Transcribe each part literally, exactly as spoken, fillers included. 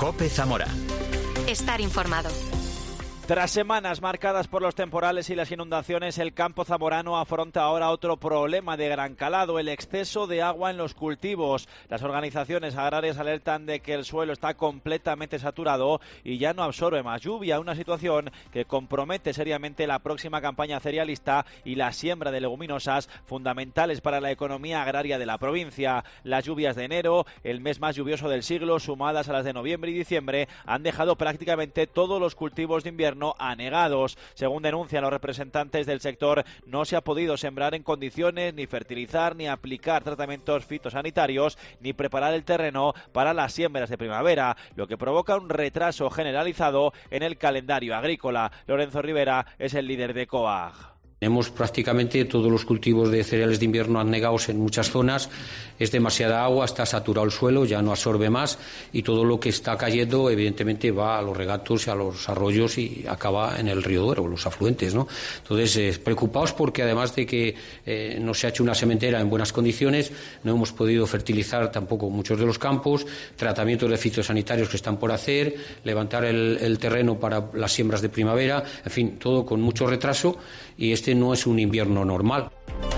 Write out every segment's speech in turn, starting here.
COPE Zamora. Estar informado. Tras semanas marcadas por los temporales y las inundaciones, el campo zamorano afronta ahora otro problema de gran calado, el exceso de agua en los cultivos. Las organizaciones agrarias alertan de que el suelo está completamente saturado y ya no absorbe más lluvia, una situación que compromete seriamente la próxima campaña cerealista y la siembra de leguminosas fundamentales para la economía agraria de la provincia. Las lluvias de enero, el mes más lluvioso del siglo, sumadas a las de noviembre y diciembre, han dejado prácticamente todos los cultivos de invierno anegados. Según denuncian los representantes del sector, no se ha podido sembrar en condiciones, ni fertilizar, ni aplicar tratamientos fitosanitarios, ni preparar el terreno para las siembras de primavera, lo que provoca un retraso generalizado en el calendario agrícola. Lorenzo Rivera es el líder de COAG. Tenemos prácticamente todos los cultivos de cereales de invierno anegados en muchas zonas, es demasiada agua, está saturado el suelo, ya no absorbe más y todo lo que está cayendo evidentemente va a los regatos y a los arroyos y acaba en el río Duero, los afluentes, ¿no? Entonces, eh, preocupados porque además de que eh, no se ha hecho una sementera en buenas condiciones, no hemos podido fertilizar tampoco muchos de los campos, tratamientos de fitosanitarios que están por hacer, levantar el, el terreno para las siembras de primavera, en fin, todo con mucho retraso y este no es un invierno normal.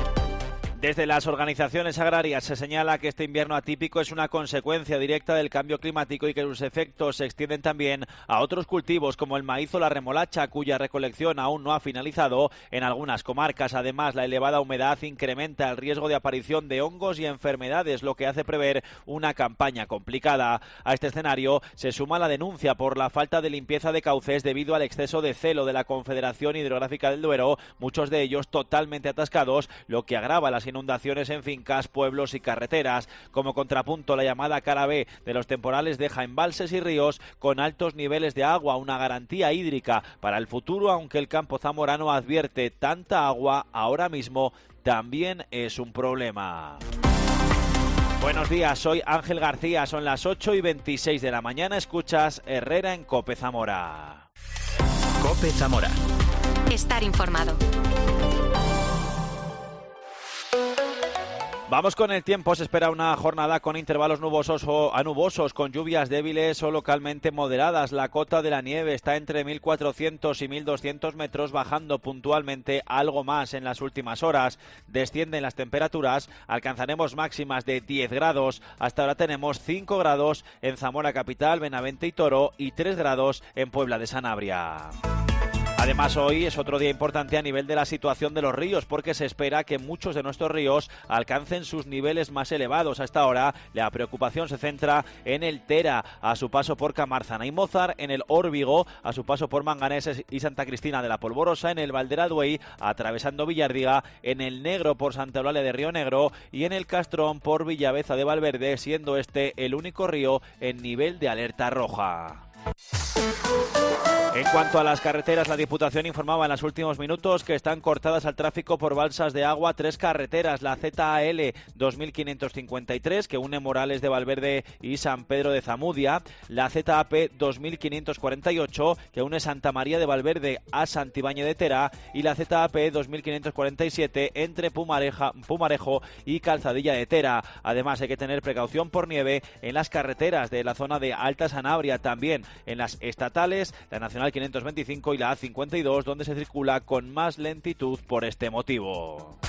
Desde las organizaciones agrarias se señala que este invierno atípico es una consecuencia directa del cambio climático y que sus efectos se extienden también a otros cultivos como el maíz o la remolacha, cuya recolección aún no ha finalizado en algunas comarcas. Además, la elevada humedad incrementa el riesgo de aparición de hongos y enfermedades, lo que hace prever una campaña complicada. A este escenario se suma la denuncia por la falta de limpieza de cauces debido al exceso de celo de la Confederación Hidrográfica del Duero, muchos de ellos totalmente atascados, lo que agrava las inundaciones en fincas, pueblos y carreteras. Como contrapunto, la llamada cara B de los temporales deja embalses y ríos con altos niveles de agua, una garantía hídrica para el futuro, aunque el campo zamorano advierte tanta agua ahora mismo también es un problema. Buenos días, soy Ángel García, son las ocho y veintiséis de la mañana, escuchas Herrera en COPE Zamora. COPE Zamora. Estar informado. Vamos con el tiempo. Se espera una jornada con intervalos nubosos o anubosos, con lluvias débiles o localmente moderadas. La cota de la nieve está entre mil cuatrocientos y mil doscientos metros, bajando puntualmente algo más en las últimas horas. Descienden las temperaturas, alcanzaremos máximas de diez grados. Hasta ahora tenemos cinco grados en Zamora capital, Benavente y Toro y tres grados en Puebla de Sanabria. Además, hoy es otro día importante a nivel de la situación de los ríos, porque se espera que muchos de nuestros ríos alcancen sus niveles más elevados. Hasta ahora, la preocupación se centra en el Tera, a su paso por Camarzana y Mozar, en el Órbigo, a su paso por Manganeses y Santa Cristina de la Polvorosa, en el Valderaduey, atravesando Villardiga, en el Negro por Santa Eulalia de Río Negro y en el Castrón por Villaveza de Valverde, siendo este el único río en nivel de alerta roja. En cuanto a las carreteras, la Diputación informaba en los últimos minutos que están cortadas al tráfico por balsas de agua tres carreteras: la Z A L dos mil quinientos cincuenta y tres, que une Morales de Valverde y San Pedro de Zamudia; la Z A P dos mil quinientos cuarenta y ocho, que une Santa María de Valverde a Santibáñez de Tera; y la Z A P dos mil quinientos cuarenta y siete entre Pumareja, Pumarejo y Calzadilla de Tera. Además, hay que tener precaución por nieve en las carreteras de la zona de Alta Sanabria, también en las estatales, la Nacional quinientos veinticinco y la A cincuenta y dos, donde se circula con más lentitud por este motivo.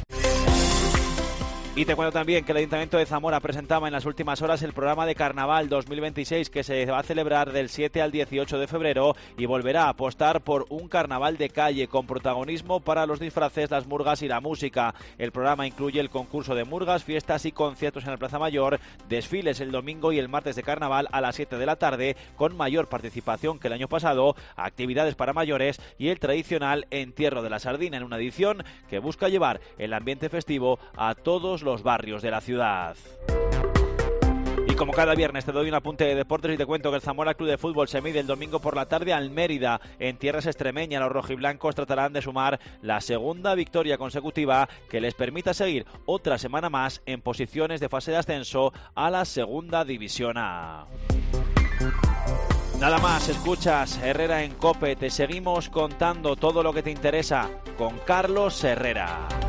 Y te cuento también que el Ayuntamiento de Zamora presentaba en las últimas horas el programa de Carnaval dos mil veintiséis, que se va a celebrar del siete al dieciocho de febrero y volverá a apostar por un carnaval de calle con protagonismo para los disfraces, las murgas y la música. El programa incluye el concurso de murgas, fiestas y conciertos en la Plaza Mayor, desfiles el domingo y el martes de carnaval a las siete de la tarde, con mayor participación que el año pasado, actividades para mayores y el tradicional entierro de la sardina, en una edición que busca llevar el ambiente festivo a todos los los barrios de la ciudad. Y como cada viernes te doy un apunte de deportes y te cuento que el Zamora Club de Fútbol se mide el domingo por la tarde al Mérida en tierras extremeñas. Los rojiblancos tratarán de sumar la segunda victoria consecutiva que les permita seguir otra semana más en posiciones de fase de ascenso a la segunda división A. Nada más, escuchas Herrera en COPE. Te seguimos contando todo lo que te interesa con Carlos Herrera.